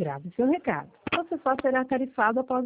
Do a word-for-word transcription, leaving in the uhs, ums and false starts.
Grave seu recado. Você só será tarifado após